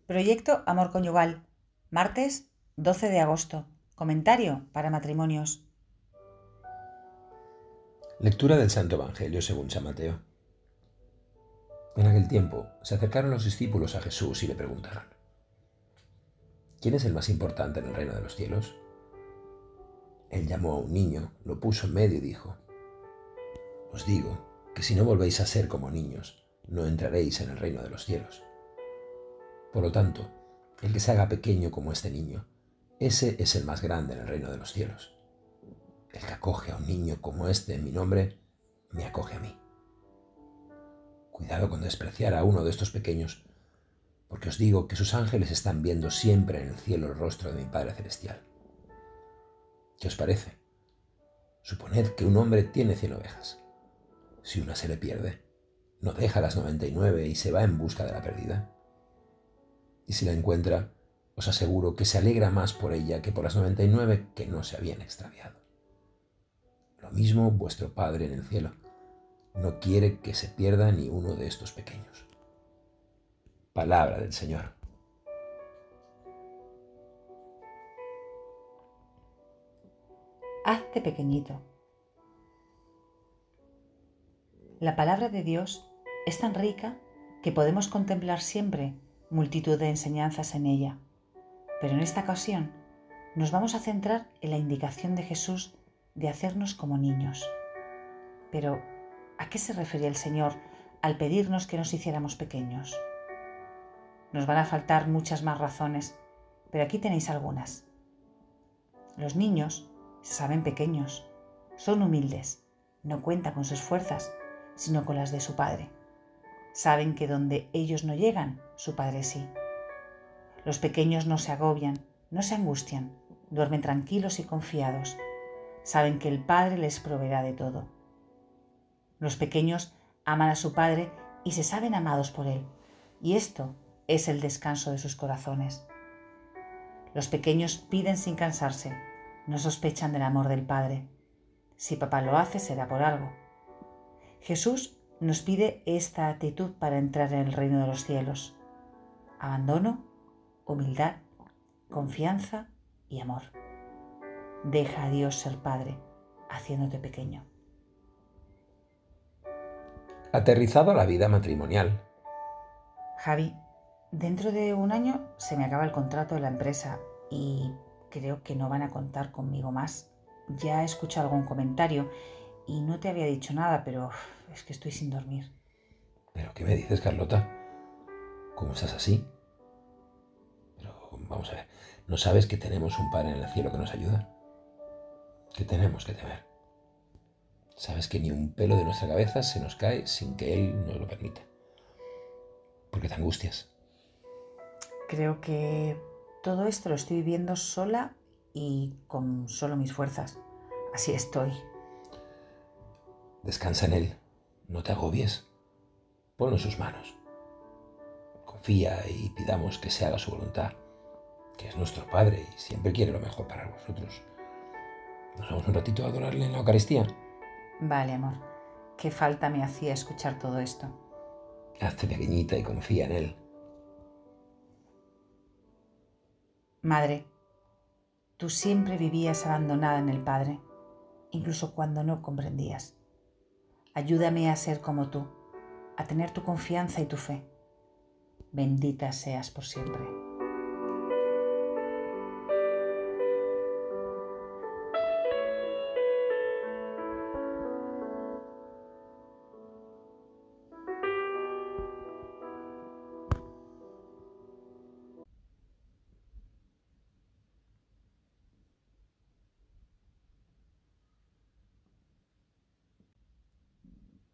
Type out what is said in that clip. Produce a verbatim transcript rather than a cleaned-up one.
Proyecto Amor Conyugal, martes doce de agosto. Comentario para matrimonios. Lectura del Santo Evangelio según San Mateo. En aquel tiempo se acercaron los discípulos a Jesús y le preguntaron: ¿quién es el más importante en el reino de los cielos? Él llamó a un niño, lo puso en medio y dijo: os digo que si no volvéis a ser como niños, no entraréis en el reino de los cielos. Por lo tanto, el que se haga pequeño como este niño, ese es el más grande en el reino de los cielos. El que acoge a un niño como este en mi nombre, me acoge a mí. Cuidado con despreciar a uno de estos pequeños, porque os digo que sus ángeles están viendo siempre en el cielo el rostro de mi Padre Celestial. ¿Qué os parece? Suponed que un hombre tiene cien ovejas. Si una se le pierde, ¿no deja las noventa y nueve y se va en busca de la perdida? Y si la encuentra, os aseguro que se alegra más por ella que por las noventa y nueve que no se habían extraviado. Lo mismo vuestro Padre en el cielo no quiere que se pierda ni uno de estos pequeños. Palabra del Señor. Hazte pequeñito. La palabra de Dios es tan rica que podemos contemplar siempre multitud de enseñanzas en ella, pero en esta ocasión nos vamos a centrar en la indicación de Jesús de hacernos como niños. Pero, ¿a qué se refería el Señor al pedirnos que nos hiciéramos pequeños? Nos van a faltar muchas más razones, pero aquí tenéis algunas. Los niños se saben pequeños, son humildes, no cuentan con sus fuerzas, sino con las de su padre. Saben que donde ellos no llegan, su padre sí. Los pequeños no se agobian, no se angustian, duermen tranquilos y confiados. Saben que el padre les proveerá de todo. Los pequeños aman a su padre y se saben amados por él, y esto es el descanso de sus corazones. Los pequeños piden sin cansarse, no sospechan del amor del Padre. Si papá lo hace, será por algo. Jesús nos pide esta actitud para entrar en el reino de los cielos: abandono, humildad, confianza y amor. Deja a Dios ser Padre, haciéndote pequeño. Aterrizado a la vida matrimonial. Javi, dentro de un año se me acaba el contrato de la empresa y creo que no van a contar conmigo más. Ya he escuchado algún comentario y no te había dicho nada, pero uf, es que estoy sin dormir. ¿Pero qué me dices, Carlota? ¿Cómo estás así? Pero vamos a ver, ¿no sabes que tenemos un Padre en el cielo que nos ayuda? ¿Qué tenemos que temer? Sabes que ni un pelo de nuestra cabeza se nos cae sin que Él nos lo permita. ¿Por qué te angustias? Creo que todo esto lo estoy viviendo sola y con solo mis fuerzas. Así estoy. Descansa en Él, no te agobies. Ponlo en sus manos. Confía y pidamos que se haga su voluntad, que es nuestro Padre y siempre quiere lo mejor para vosotros. ¿Nos vamos un ratito a adorarle en la Eucaristía? Vale, amor. Qué falta me hacía escuchar todo esto. Hazte pequeñita y confía en Él. Madre, tú siempre vivías abandonada en el Padre, incluso cuando no comprendías. Ayúdame a ser como tú, a tener tu confianza y tu fe. Bendita seas por siempre.